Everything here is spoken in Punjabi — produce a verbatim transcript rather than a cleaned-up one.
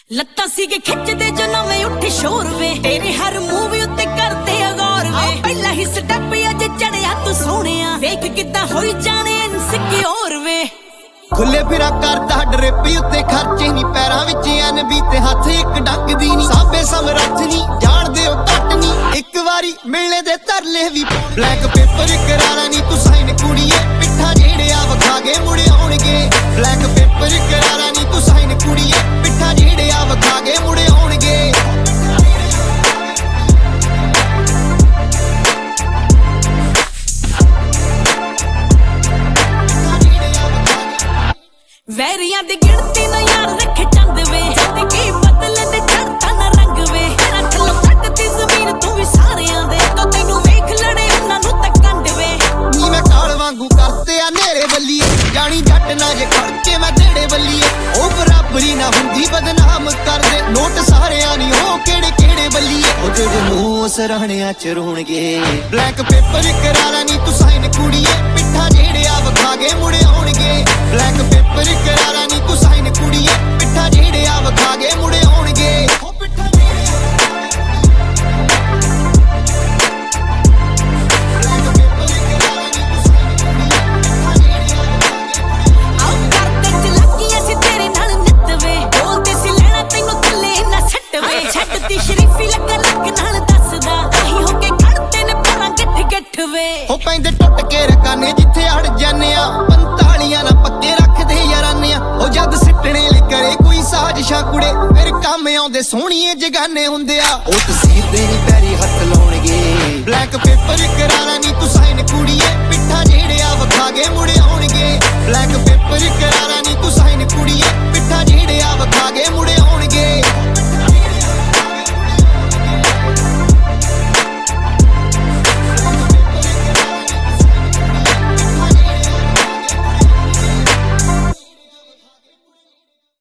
ਲੱਤਾਂ ਸੀਗੇ ਖਿੱਚਦੇ ਜੋ ਨਵੇਂ ਉੱਠੇ ਸ਼ੋਰ ਵੇ ਤੇਰੇ ਹਰ ਮੂਵ ਉੱਤੇ ਕਰਦੇ ਅਗੌਰ ਵੇ ਪਹਿਲਾ ਹੀ ਸਟੈਪ ਅੱਜ ਚੜਿਆ ਤੂੰ ਸੋਹਣਿਆ ਵੇਖ ਕਿੱਦਾਂ ਹੋਈ ਜਾਣੇ ਇਨਸਿਕਿਉਰ ਵੇ ਖੁੱਲੇ ਫਿਰਾ ਕਰਦਾ ਡਰੇਪੀ ਉੱਤੇ ਖਰਚੇ ਨਹੀਂ ਪੈਰਾਂ ਵਿੱਚ ਐਨਬੀ ਤੇ ਹੱਥ ਇੱਕ ਡੰਗ ਦੀ ਨਹੀਂ ਸਾਬੇ ਸਮਰੱਥ ਨਹੀਂ ਜਾਣਦੇ ਉਹ ਘੱਟ ਨਹੀਂ ਇੱਕ ਵਾਰੀ ਮਿਲਣੇ ਦੇ ਤਰਲੇ ਵੀ ਬਲੈਕ ਪੇਪਰ ਕਰਾਰਾ ਨਹੀਂ ਤੂੰ ਸਾਈਨ ਕੁੜੀਏ ਪਿੱਠਾ ਜਿਹੜਿਆ ਵਿਖਾ ਕੇ ਮੁੜੇ ਆਉਣਗੇ ਬਲੈਕ ਪੇਪਰ ਕਰਾਰਾ ਨਹੀਂ ਤੂੰ ਸਾਈਨ ਕੁੜੀਏ ਪਿੱਠਾ ਜਿਹੜਿਆ ਵਿਖਾ ਕੇ ਮੁੜੇ ਆਉਣਗੇ ਵੈਰੀਆਂ ਦੀ ਗਿਣਤੀ ਨਾ ਯਾਰ ਰੱਖੇ ਚੰਦ ਵੇ ਜ਼ਿੰਦਗੀ ਬਦਲੇ ਤੇ ਚੜ੍ਹਦਾ ਨਾ ਰੰਗ ਵੇ ਰੱਖ ਲੋ ਛੱਡਦੀ ਜ਼ਮੀਨ ਤੂੰ ਵੀ ਸਾਰਿਆਂ ਦੇ ਤੋਂ ਤੈਨੂੰ ਵੇਖ ਲੜੇ ਉਹਨਾਂ ਨੂੰ ਤਾਂ ਕੰਡ ਵੇ ਨੀ ਮੈਂ ਕਾਲ ਵਾਂਗੂ ਕਰਤੇ ਆ ਨੇਰੇ ਬੱਲੀਏ ਜਾਣੀ ਜੱਟ ਨਾ ਜੇ ਖਰਚੇ ਮੈਂ ਜਿਹੜੇ ਬੱਲੀਏ ਉਹ ਬਰਾਬਰੀ ਨਾ ਹੁੰਦੀ ਬਦਨਾਮ ਕਰਦੇ ਨੋਟ ਸਾਰਿਆਂ ਨਹੀਂ ਹੋ ਕਿਹੜੇ ਕਿਹੜੇ ਬੱਲੀਏ ਉਹ ਜਿਹੜੇ ਮੂੰਹ ਸਰਾਣਿਆਂ ਚ ਰੋਣਗੇ ਬਲੈਕ ਪੇਪਰ ਕਰਾਰਾ ਨਹੀਂ ਤੂੰ ਸਾਈਨ ਕੁੜੀਏ ਪਿੱਠਾ ਜਿਹੜਿਆ ਵਿਖਾ ਕੇ ਮੁੜੇ ਆਉਣਗੇ ਬਲੈਕ ਪੇਪਰ ਕਰਾਰਾ ਨਹੀਂ ਤੂੰ ਸਾਈਨ ਕੁੜੀਏ ਪਿੱਠਾ ਜਿਹੜਿਆ ਵਿਖਾ ਕੇ ਮੁੜੇ ਆਉਣਗੇ ਸ਼ਰੀਫੀ ਲੱਗਾ ਲੱਗ ਨਾਲ ਦੱਸਦਾ ਅਹੀਂ ਹੋ ਕੇ ਖੜਦੇ ਨੇ ਪਰਾਂ ਗਿੱਠ ਗਿੱਠ ਵੇ ਹੋ ਪੈਂਦੇ ਟੁੱਟ ਕੇ ਰਕਾਨੇ ਜਿੱਥੇ ਅੜ ਜਾਂਦੇ ਆ ਪੰਤਾਲੀਆਂ ਨਾ ਪੱਕੇ ਰੱਖਦੇ ਯਾਰਾਨੇ ਆ ਉਹ ਜਦ ਸਿੱਟਣੇ ਲਈ ਕਰੇ ਕੋਈ ਸਾਜ਼ਿਸ਼ਾਂ ਕੁੜੇ ਫਿਰ ਕੰਮ ਆਉਂਦੇ ਸੋਹਣੀਏ ਜਗਾਨੇ ਹੁੰਦੇ ਆ ਉਹ ਤਸੀਰ ਦੇ ਨਹੀਂ ਪੈਰੀ ਹੱਥ ਲਾਉਣਗੇ ਬਲੈਕ ਪੇਪਰ ਕਰਾਰਾ ਨਹੀਂ ਤੂੰ ਸਾਈਨ ਕੁੜੀਏ ਪਿੱਠਾ ਜਿਹੜਿਆ ਵਿਖਾ ਕੇ ਮੁੜੇ ਆਉਣਗੇ ਬਲੈਕ ਪੇਪਰ ਕਰਾਰਾ ਨਹੀਂ ਤੂੰ ਸਾਈਨ ਕੁੜੀਏ ਪਿੱਠਾ ਜਿਹੜਿਆ ਵਿਖਾ ਕੇ ਮੁੜੇ